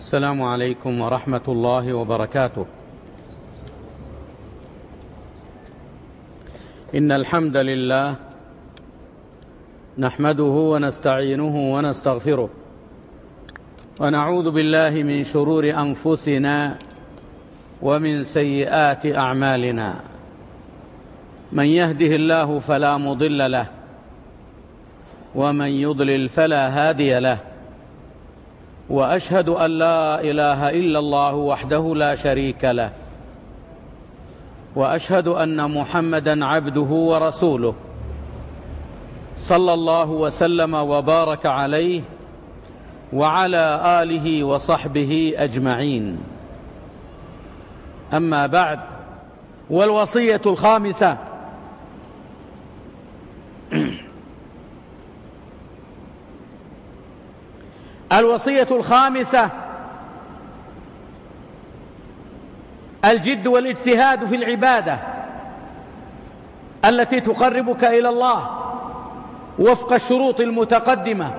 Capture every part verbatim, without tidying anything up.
السلام عليكم ورحمة الله وبركاته. إن الحمد لله نحمده ونستعينه ونستغفره ونعوذ بالله من شرور أنفسنا ومن سيئات أعمالنا. من يهده الله فلا مضل له ومن يضلل فلا هادي له، وأشهد أن لا إله إلا الله وحده لا شريك له، وأشهد أن محمدًا عبده ورسوله صلى الله وسلم وبارك عليه وعلى آله وصحبه أجمعين. أما بعد، والوصية الخامسة: الوصية الخامسة الجد والاجتهاد في العبادة التي تقربك إلى الله وفق الشروط المتقدمة،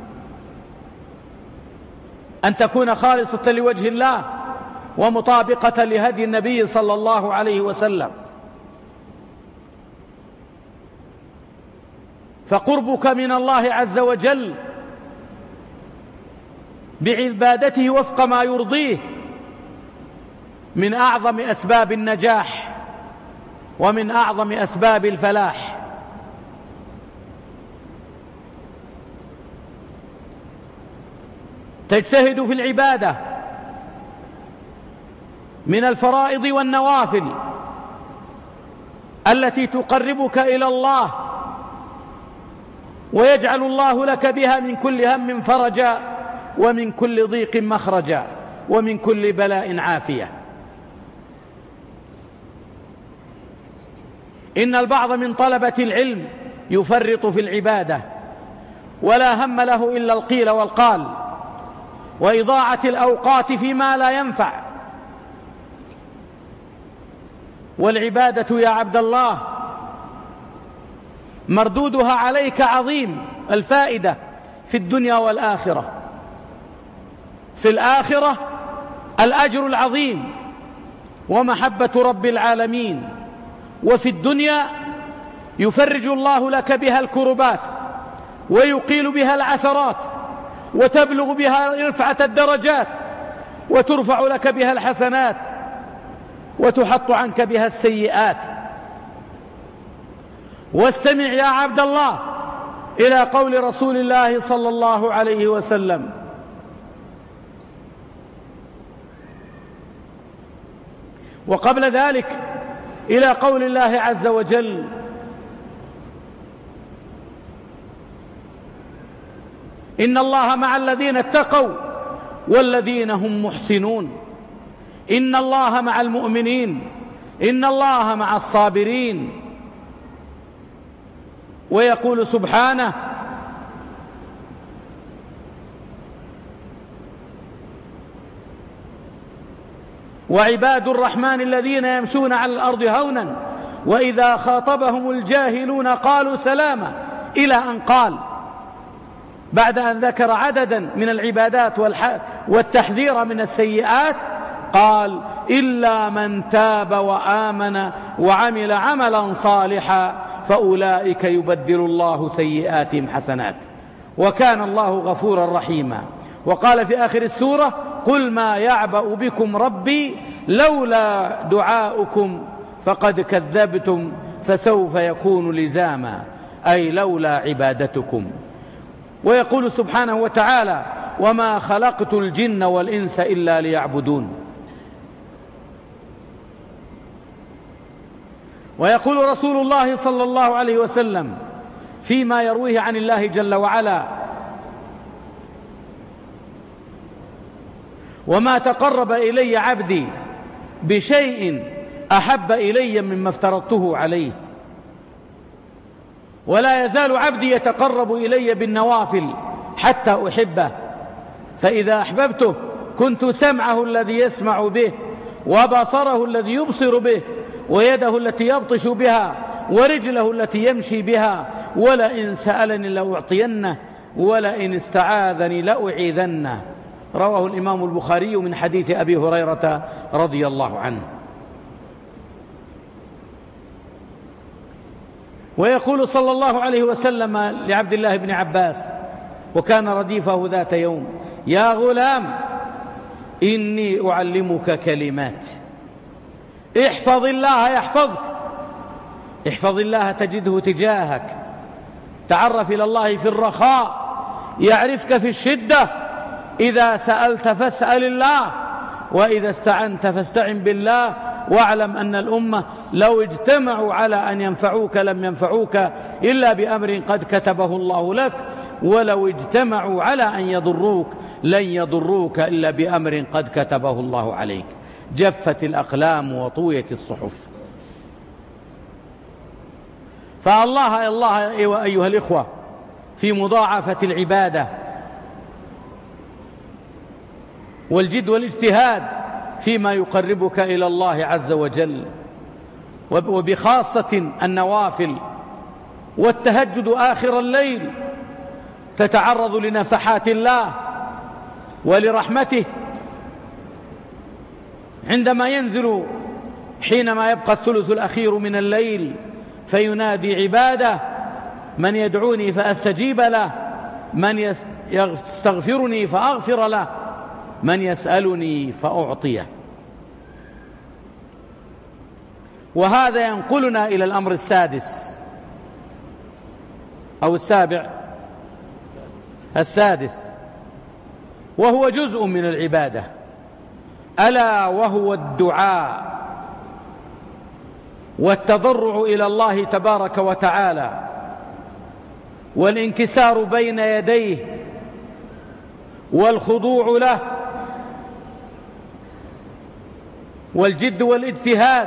أن تكون خالصة لوجه الله ومطابقة لهدي النبي صلى الله عليه وسلم. فقربك من الله عز وجل بعبادته وفق ما يرضيه من أعظم أسباب النجاح ومن أعظم أسباب الفلاح. تجتهد في العبادة من الفرائض والنوافل التي تقربك إلى الله ويجعل الله لك بها من كل هم فرجا ومن كل ضيق مخرجا ومن كل بلاء عافية. إن البعض من طلبة العلم يفرط في العبادة ولا هم له إلا القيل والقال وإضاعة الأوقات فيما لا ينفع. والعبادة يا عبد الله مردودها عليك عظيم الفائدة في الدنيا والآخرة. في الآخرة الأجر العظيم ومحبة رب العالمين، وفي الدنيا يفرج الله لك بها الكربات ويقيل بها العثرات وتبلغ بها رفعة الدرجات وترفع لك بها الحسنات وتحط عنك بها السيئات. واستمع يا عبد الله إلى قول رسول الله صلى الله عليه وسلم: وقبل ذلك إلى قول الله عز وجل: إن الله مع الذين اتقوا والذين هم محسنون، إن الله مع المؤمنين، إن الله مع الصابرين. ويقول سبحانه: وعباد الرحمن الذين يمشون على الأرض هونا وإذا خاطبهم الجاهلون قالوا سلاما، إلى أن قال بعد أن ذكر عددا من العبادات والتحذير من السيئات قال: إلا من تاب وآمن وعمل عملا صالحا فأولئك يبدل الله سيئاتهم حسنات وكان الله غفورا رحيما. وقال في آخر السورة: قل ما يعبأ بكم ربي لولا دعاؤكم فقد كذبتم فسوف يكون لزاما، أي لولا عبادتكم. ويقول سبحانه وتعالى: وما خلقت الجن والإنس إلا ليعبدون. ويقول رسول الله صلى الله عليه وسلم فيما يرويه عن الله جل وعلا: وما تقرب إلي عبدي بشيء أحب إلي مما افترضته عليه، ولا يزال عبدي يتقرب إلي بالنوافل حتى أحبه، فإذا أحببته كنت سمعه الذي يسمع به وبصره الذي يبصر به ويده التي يبطش بها ورجله التي يمشي بها، ولئن سألني لأعطينه ولئن استعاذني لأعيذنه. رواه الإمام البخاري من حديث أبي هريرة رضي الله عنه. ويقول صلى الله عليه وسلم لعبد الله بن عباس وكان رديفه ذات يوم: يا غلام إني أعلمك كلمات، احفظ الله يحفظك، احفظ الله تجده تجاهك، تعرف إلى الله في الرخاء يعرفك في الشدة، إذا سألت فاسأل الله، وإذا استعنت فاستعن بالله، واعلم أن الأمة لو اجتمعوا على أن ينفعوك لم ينفعوك إلا بأمر قد كتبه الله لك، ولو اجتمعوا على أن يضروك لن يضروك إلا بأمر قد كتبه الله عليك. جفت الأقلام وطويت الصحف. فالله الله أيها الإخوة في مضاعفة العبادة والجد والاجتهاد فيما يقربك إلى الله عز وجل، وبخاصة النوافل والتهجد آخر الليل، تتعرض لنفحات الله ولرحمته عندما ينزل حينما يبقى الثلث الأخير من الليل فينادي عباده: من يدعوني فأستجيب له، من يستغفرني فأغفر له، من يسألني فأعطيه. وهذا ينقلنا إلى الأمر السادس أو السابع السادس، وهو جزء من العبادة، ألا وهو الدعاء والتضرع إلى الله تبارك وتعالى، والانكسار بين يديه والخضوع له، والجد والاجتهاد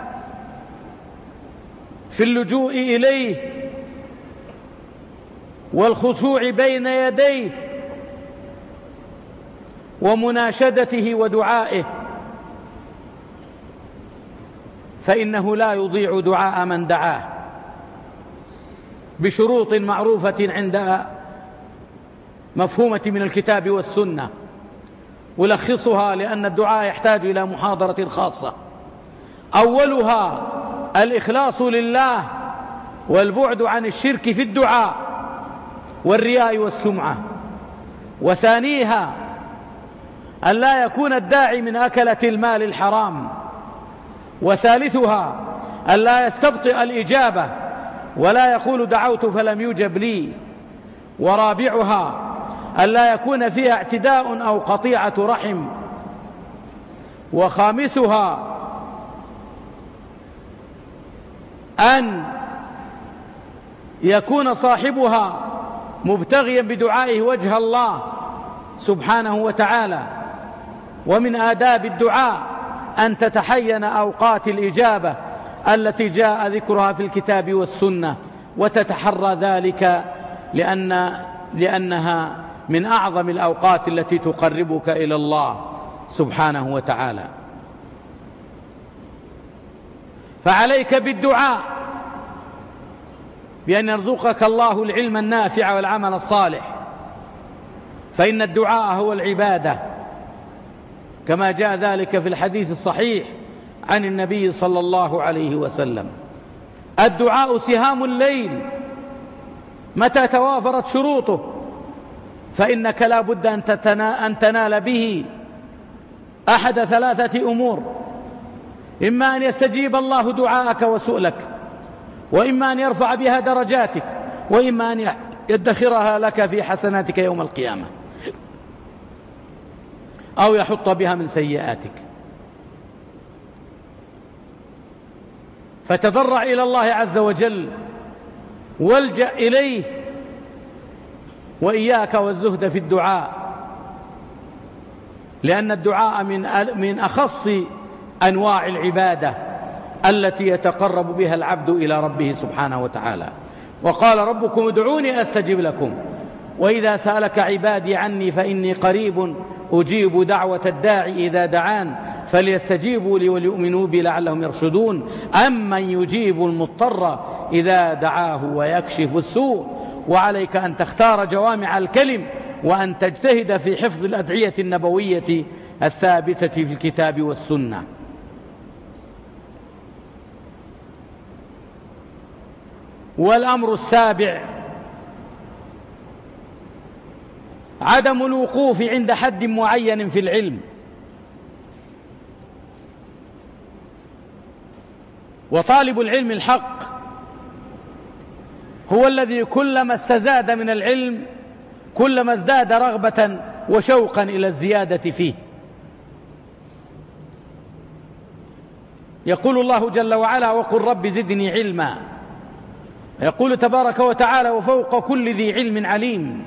في اللجوء إليه والخشوع بين يديه ومناشدته ودعائه، فإنه لا يضيع دعاء من دعاه بشروط معروفة عند مفهومة من الكتاب والسنة. ألخصها لأن الدعاء يحتاج إلى محاضرة خاصة. أولها الإخلاص لله والبعد عن الشرك في الدعاء والرياء والسمعة، وثانيها أن لا يكون الداعي من أكلة المال الحرام، وثالثها أن لا يستبطئ الإجابة ولا يقول دعوت فلم يجب لي، ورابعها أن لا يكون فيها اعتداء أو قطيعة رحم، وخامسها أن يكون صاحبها مبتغيا بدعائه وجه الله سبحانه وتعالى. ومن آداب الدعاء أن تتحين أوقات الإجابة التي جاء ذكرها في الكتاب والسنة، وتتحرى ذلك لأن لأنها من أعظم الأوقات التي تقربك إلى الله سبحانه وتعالى. فعليك بالدعاء بأن يرزقك الله العلم النافع والعمل الصالح، فإن الدعاء هو العبادة، كما جاء ذلك في الحديث الصحيح عن النبي صلى الله عليه وسلم: الدعاء سهام الليل متى توافرت شروطه، فإنك لا بد أن تنال به أحد ثلاثة أمور: إما أن يستجيب الله دعاءك وسؤلك، وإما أن يرفع بها درجاتك، وإما أن يدخرها لك في حسناتك يوم القيامة، أو يحط بها من سيئاتك. فتضرع إلى الله عز وجل والجأ إليه، وإياك والزهد في الدعاء، لأن الدعاء من من أخص أنواع العبادة التي يتقرب بها العبد إلى ربه سبحانه وتعالى. وقال ربكم ادعوني أستجب لكم، وإذا سألك عبادي عني فإني قريب أجيب دعوة الداعي إذا دعان فليستجيبوا لي وليؤمنوا بي لعلهم يرشدون. أمن يجيب المضطر إذا دعاه ويكشف السوء. وعليك أن تختار جوامع الكلم وأن تجتهد في حفظ الأدعية النبوية الثابتة في الكتاب والسنة. والأمر السابع عدم الوقوف عند حد معين في العلم، وطالب العلم الحق هو الذي كلما استزاد من العلم كلما ازداد رغبة وشوقا إلى الزيادة فيه. يقول الله جل وعلا: وقل رب زدني علما. يقول تبارك وتعالى: وفوق كل ذي علم عليم.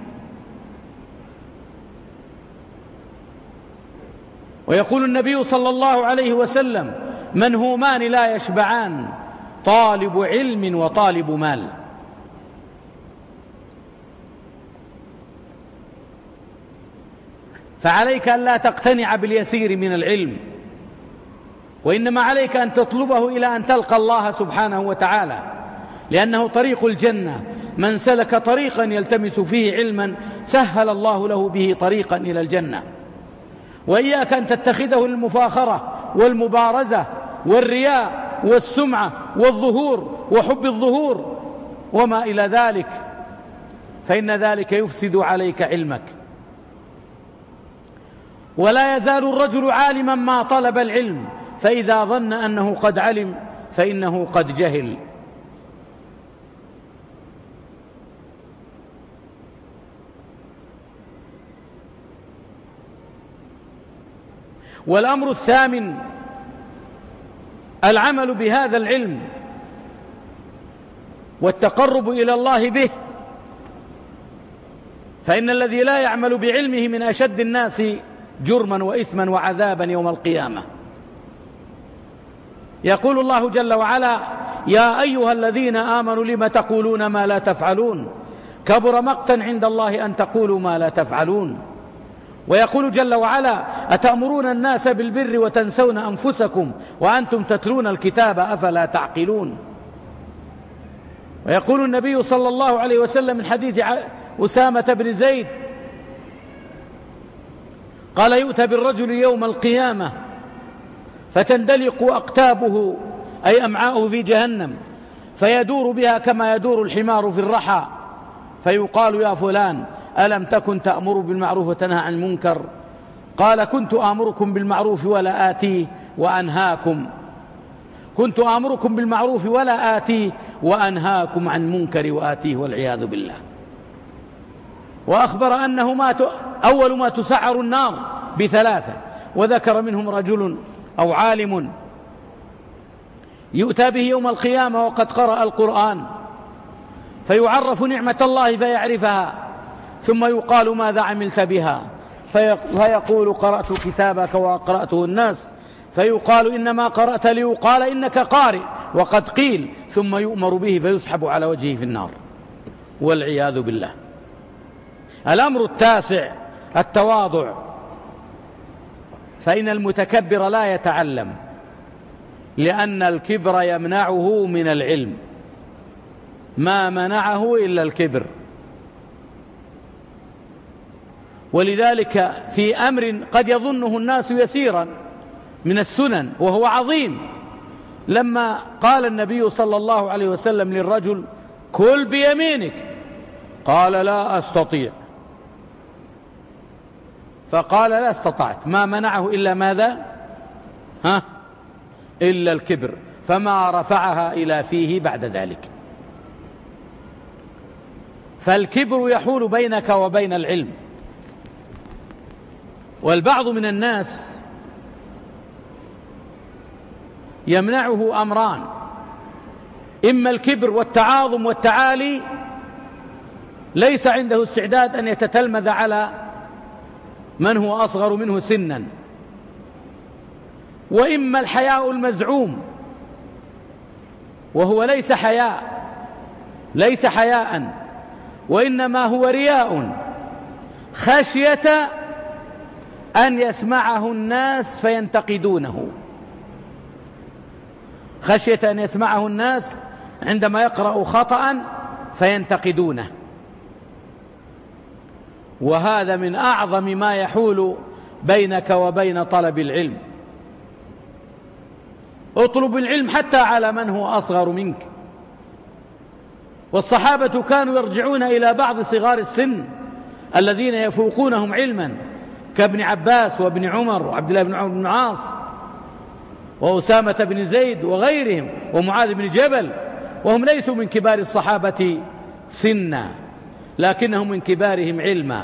ويقول النبي صلى الله عليه وسلم: منهومان لا يشبعان، طالب علم وطالب مال. فعليك أن لا تقتنع باليسير من العلم، وإنما عليك أن تطلبه إلى أن تلقى الله سبحانه وتعالى، لأنه طريق الجنة. من سلك طريقا يلتمس فيه علما سهل الله له به طريقا إلى الجنة. وإياك أن تتخذه للمفاخرة والمبارزة والرياء والسمعة والظهور وحب الظهور وما إلى ذلك، فإن ذلك يفسد عليك علمك. ولا يزال الرجل عالما ما طلب العلم، فإذا ظن أنه قد علم فإنه قد جهل. والأمر الثامن العمل بهذا العلم والتقرب إلى الله به، فإن الذي لا يعمل بعلمه من أشد الناس جرما وإثما وعذابا يوم القيامة. يقول الله جل وعلا: يا أيها الذين آمنوا لم تقولون ما لا تفعلون، كبر مقتا عند الله أن تقولوا ما لا تفعلون. ويقول جل وعلا: أتأمرون الناس بالبر وتنسون أنفسكم وأنتم تتلون الكتاب أفلا تعقلون. ويقول النبي صلى الله عليه وسلم من حديث أسامة بن زيد قال: يؤتى بالرجل يوم القيامة فتندلق أقتابه أي أمعاؤه في جهنم، فيدور بها كما يدور الحمار في الرحى، فيقال: يا فلان ألم تكن تأمر بالمعروف وتنهى عن المنكر؟ قال: كنت آمركم بالمعروف ولا آتيه وأنهاكم كنت آمركم بالمعروف ولا آتيه وأنهاكم عن منكر وآتيه، والعياذ بالله. وأخبر أنه ما ت... أول ما تسعر النار بثلاثة، وذكر منهم رجل أو عالم يؤتى به يوم القيامة وقد قرأ القرآن، فيعرف نعمة الله فيعرفها، ثم يقال: ماذا عملت بها؟ فيقول: قرأت كتابك وقرأته الناس. فيقال: إنما قرأت ليقال إنك قارئ، وقد قيل، ثم يؤمر به فيسحب على وجهه في النار، والعياذ بالله. الأمر التاسع التواضع، فإن المتكبر لا يتعلم، لأن الكبر يمنعه من العلم، ما منعه إلا الكبر. ولذلك في أمر قد يظنه الناس يسيرا من السنن وهو عظيم، لما قال النبي صلى الله عليه وسلم للرجل: كل بيمينك، قال: لا أستطيع. فقال: لا استطعت، ما منعه إلا ماذا؟ ها؟ إلا الكبر، فما رفعها إلى فيه بعد ذلك. فالكبر يحول بينك وبين العلم. والبعض من الناس يمنعه أمران: إما الكبر والتعاظم والتعالي، ليس عنده استعداد أن يتتلمذ على من هو أصغر منه سنا، وإما الحياء المزعوم، وهو ليس حياء ليس حياء وإنما هو رياء، خشية أن يسمعه الناس فينتقدونه، خشية أن يسمعه الناس عندما يقرأ خطأ فينتقدونه. وهذا من أعظم ما يحول بينك وبين طلب العلم. اطلب العلم حتى على من هو أصغر منك. والصحابة كانوا يرجعون إلى بعض صغار السن الذين يفوقونهم علما كابن عباس وابن عمر وعبد الله بن عمر بن العاص وأسامة بن زيد وغيرهم ومعاذ بن جبل، وهم ليسوا من كبار الصحابة سنا لكنهم من كبارهم علما.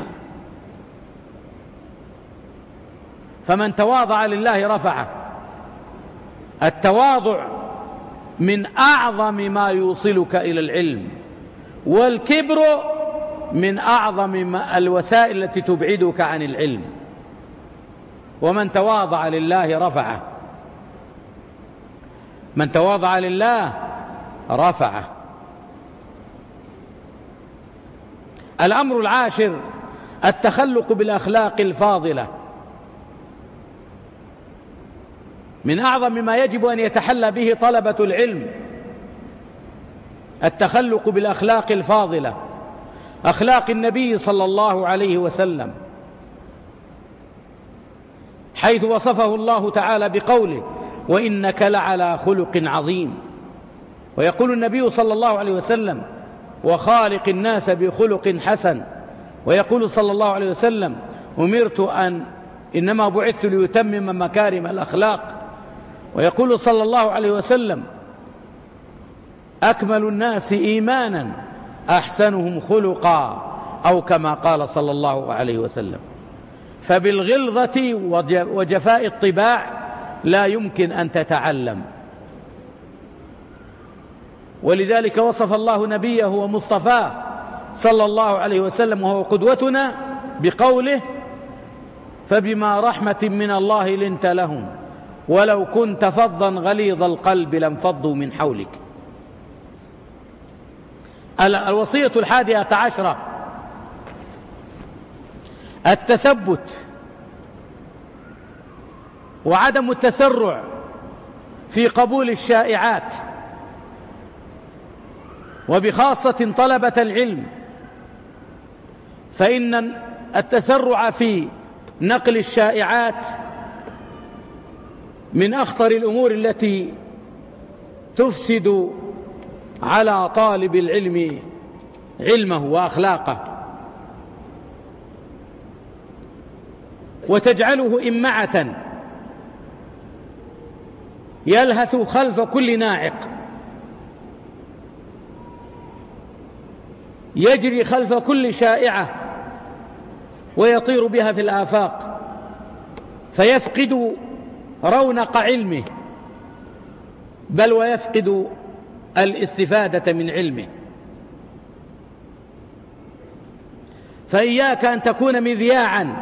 فمن تواضع لله رفعه. التواضع من أعظم ما يوصلك إلى العلم، والكبر من أعظم الوسائل التي تبعدك عن العلم. ومن تواضع لله رفعه، من تواضع لله رفعه. الأمر العاشر التخلق بالأخلاق الفاضلة. من أعظم ما يجب أن يتحلى به طلبة العلم التخلق بالأخلاق الفاضلة، أخلاق النبي صلى الله عليه وسلم، حيث وصفه الله تعالى بقوله: وإنك لعلى خلق عظيم. ويقول النبي صلى الله عليه وسلم: وخالق الناس بخلق حسن. ويقول صلى الله عليه وسلم: أمرت أن إنما بعثت ليتمم مكارم الأخلاق. ويقول صلى الله عليه وسلم: أكمل الناس إيمانا أحسنهم خلقا، أو كما قال صلى الله عليه وسلم. فبالغلظة وجفاء الطباع لا يمكن أن تتعلم. ولذلك وصف الله نبيه ومصطفاه صلى الله عليه وسلم وهو قدوتنا بقوله: فبما رحمة من الله لنت لهم ولو كنت فظا غليظ القلب لانفضوا من حولك. الوصية الحادية عشرة التثبت وعدم التسرع في قبول الشائعات، وبخاصة طلبة العلم، فإن التسرع في نقل الشائعات من أخطر الأمور التي تفسد على طالب العلم علمه وأخلاقه، وتجعله إمعة يلهث خلف كل ناعق، يجري خلف كل شائعة ويطير بها في الآفاق، فيفقد رونق علمه، بل ويفقد الاستفادة من علمه. فإياك أن تكون مذياعا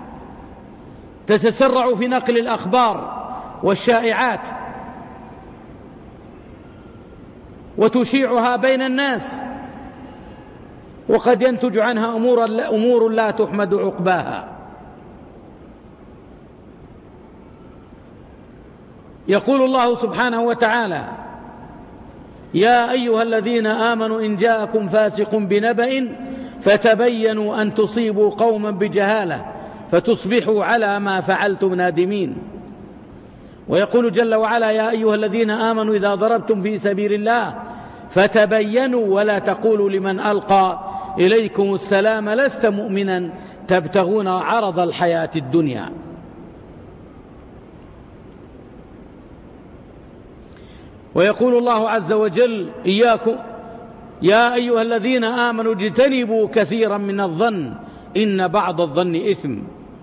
تتسرع في نقل الأخبار والشائعات وتشيعها بين الناس، وقد ينتج عنها أمور, أمور لا تحمد عقباها. يقول الله سبحانه وتعالى: يا أيها الذين آمنوا إن جاءكم فاسق بنبأ فتبينوا أن تصيبوا قوما بجهالة فتصبحوا على ما فعلتم نادمين. ويقول جل وعلا: يا أيها الذين آمنوا إذا ضربتم في سبيل الله فتبينوا ولا تقولوا لمن ألقى إليكم السلام لست مؤمنا تبتغون عرض الحياة الدنيا. ويقول الله عز وجل: إياكم يا أيها الذين آمنوا اجتنبوا كثيرا من الظن إن بعض الظن إثم.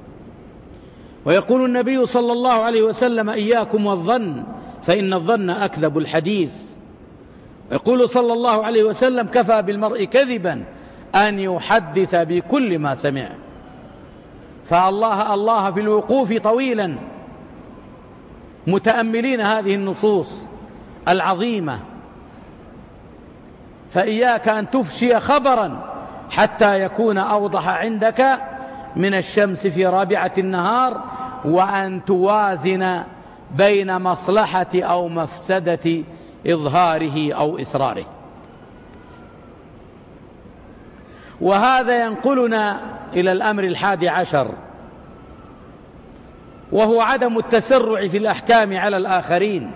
ويقول النبي صلى الله عليه وسلم: إياكم والظن فإن الظن أكذب الحديث. يقول صلى الله عليه وسلم: كفى بالمرء كذبا أن يحدث بكل ما سمع. فالله الله في الوقوف طويلا متأملين هذه النصوص العظيمة. فإياك أن تفشي خبرا حتى يكون أوضح عندك من الشمس في رابعة النهار، وأن توازن بين مصلحة أو مفسدة إظهاره أو إسراره. وهذا ينقلنا إلى الأمر الحادي عشر، وهو عدم التسرع في الأحكام على الآخرين.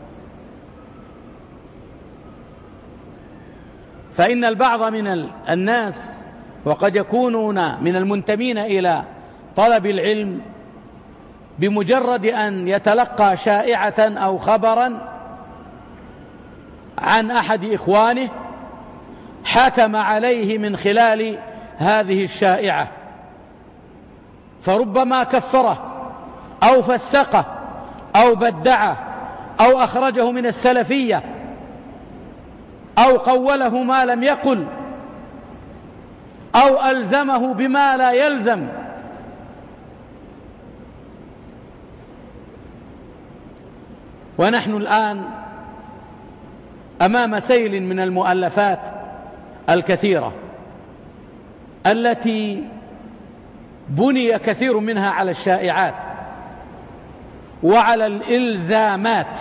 فإن البعض من الناس وقد يكونون من المنتمين إلى طلب العلم بمجرد أن يتلقى شائعة أو خبرا عن أحد إخوانه حكم عليه من خلال هذه الشائعة، فربما كفره أو فسقه أو بدعه أو أخرجه من السلفية أو قوله ما لم يقل أو ألزمه بما لا يلزم. ونحن الآن أمام سيل من المؤلفات الكثيرة التي بني كثير منها على الشائعات وعلى الإلزامات،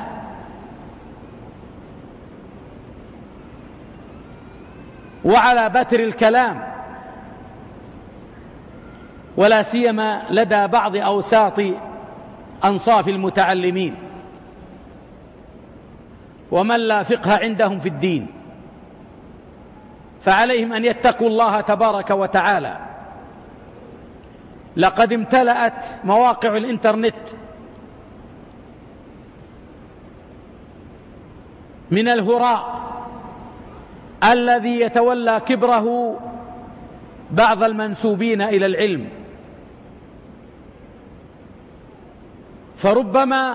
وعلى بتر الكلام، ولا سيما لدى بعض أوساط أنصاف المتعلمين ومن لا فقه عندهم في الدين. فعليهم أن يتقوا الله تبارك وتعالى. لقد امتلأت مواقع الإنترنت من الهراء الذي يتولى كبره بعض المنسوبين إلى العلم، فربما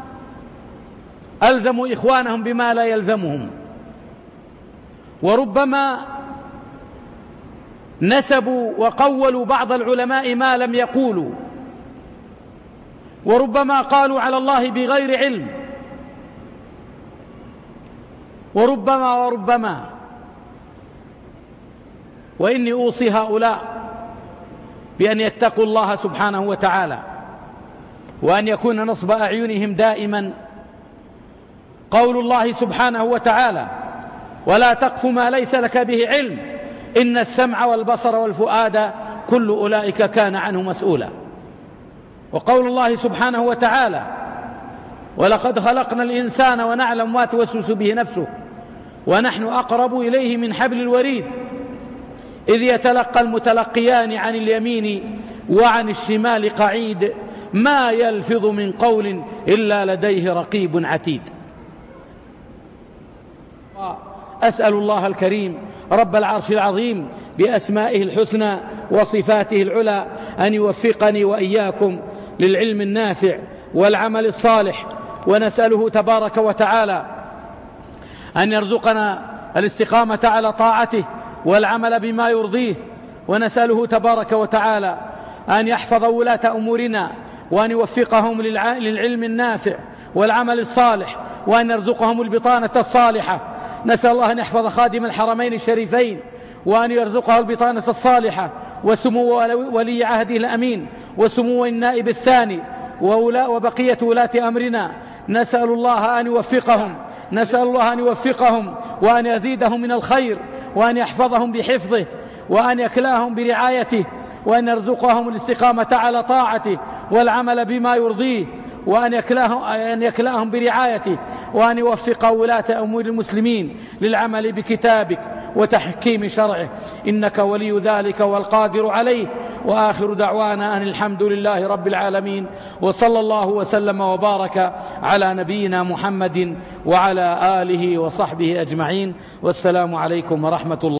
ألزموا إخوانهم بما لا يلزمهم، وربما نسبوا وقولوا بعض العلماء ما لم يقولوا، وربما قالوا على الله بغير علم، وربما وربما وإني أوصي هؤلاء بأن يتقوا الله سبحانه وتعالى، وأن يكون نصب أعينهم دائما قول الله سبحانه وتعالى: ولا تقف ما ليس لك به علم إن السمع والبصر والفؤاد كل أولئك كان عنه مسؤولا. وقول الله سبحانه وتعالى: ولقد خلقنا الإنسان ونعلم ما توسوس به نفسه ونحن أقرب إليه من حبل الوريد إذ يتلقى المتلقيان عن اليمين وعن الشمال قعيد ما يلفظ من قول إلا لديه رقيب عتيد. أسأل الله الكريم رب العرش العظيم بأسمائه الحسنى وصفاته العلى أن يوفقني وإياكم للعلم النافع والعمل الصالح، ونسأله تبارك وتعالى أن يرزقنا الاستقامة على طاعته والعمل بما يرضيه، ونسأله تبارك وتعالى أن يحفظ ولاة أمورنا وأن يوفقهم للعلم النافع والعمل الصالح، وأن يرزقهم البطانة الصالحة. نسأل الله أن يحفظ خادم الحرمين الشريفين وأن يرزقه البطانة الصالحة وسمو ولي عهده الأمين وسمو النائب الثاني وبقية ولاة أمرنا. نسأل الله أن يوفقهم نسأل الله أن يوفقهم وأن يزيدهم من الخير وأن يحفظهم بحفظه وأن يكلاهم برعايته وأن يرزقهم الاستقامة على طاعته والعمل بما يرضيه وأن يكلاهم, أن يكلاهم برعايته وأن يوفق ولاة أمور المسلمين للعمل بكتابك وتحكيم شرعه، إنك ولي ذلك والقادر عليه. وآخر دعوانا أن الحمد لله رب العالمين، وصلى الله وسلم وبارك على نبينا محمد وعلى آله وصحبه أجمعين، والسلام عليكم ورحمة الله.